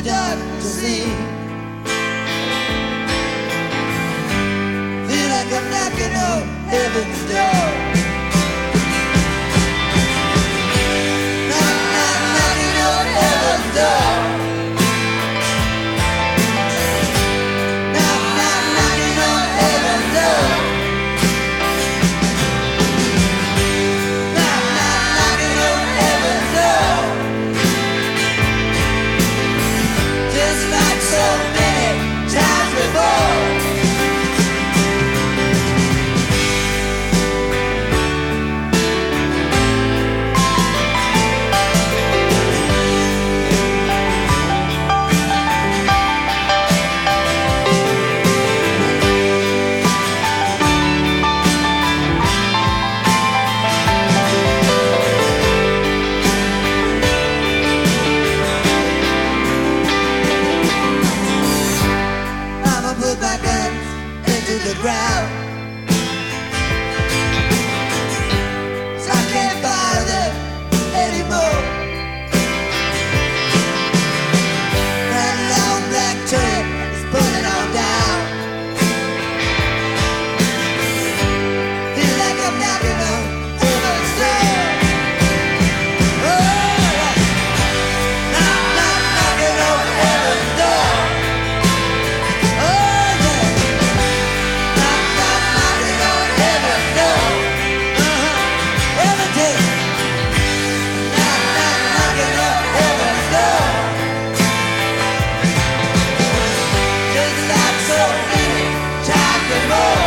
dark to see. Feel like I'm knocking on heaven's door. Knock, knock, knocking on heaven's door. Knock, knock, knocking on heaven's door. Knock, knock, knocking on heaven's door. Just like so many times before. I'ma put my guns into the ground, 'cause I can't fire them anymore. That long black train is pulling on down. Feel like I'm knocking on heaven's door. Oh, knock, knock, knocking on heaven's door. Oh yeah, knock, knock, knocking on heaven's door. Every day, knock, knock, knocking on heaven's door. Just like so many times before.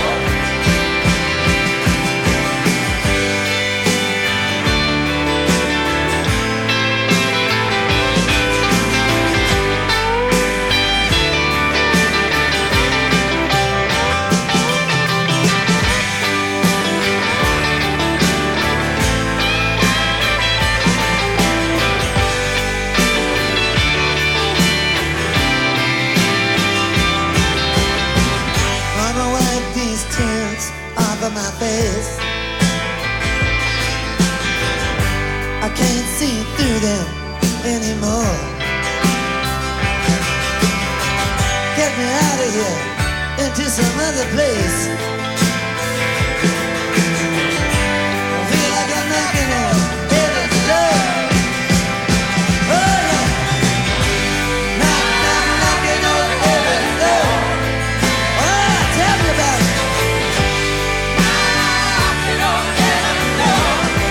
I'ma wipe these tears off of my face. I can't see through them anymore. Get me out of here into some other place. I feel like I'm knocking on heaven's door. Oh yeah, knock, knock, knocking on heaven's door. Oh, tell me about it. Knocking on heaven's door.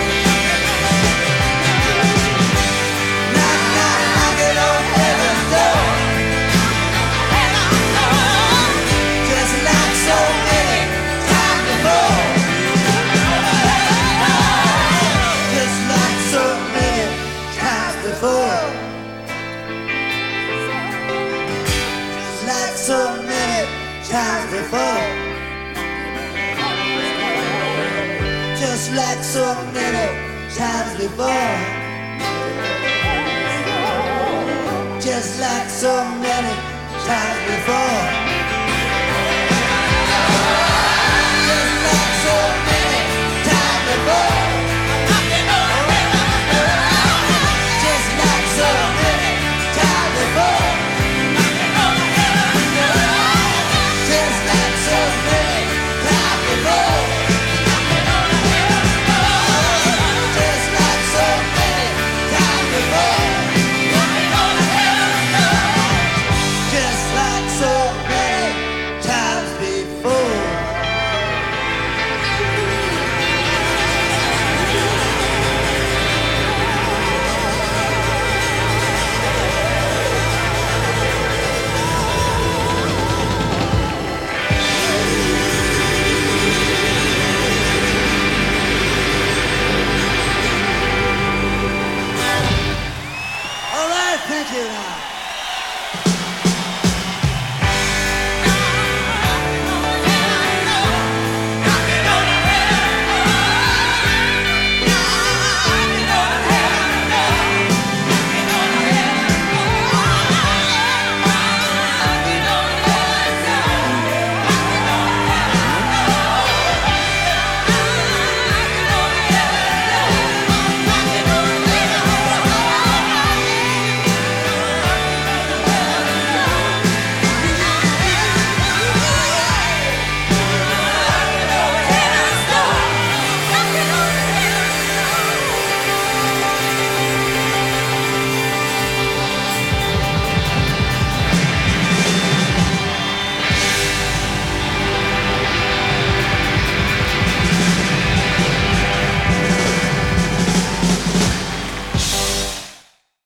Knock, knock, knocking on heaven's door. Just like so many times before. Just like so many times before. Just like so many times before. Just like so many times before. Just like so many times before.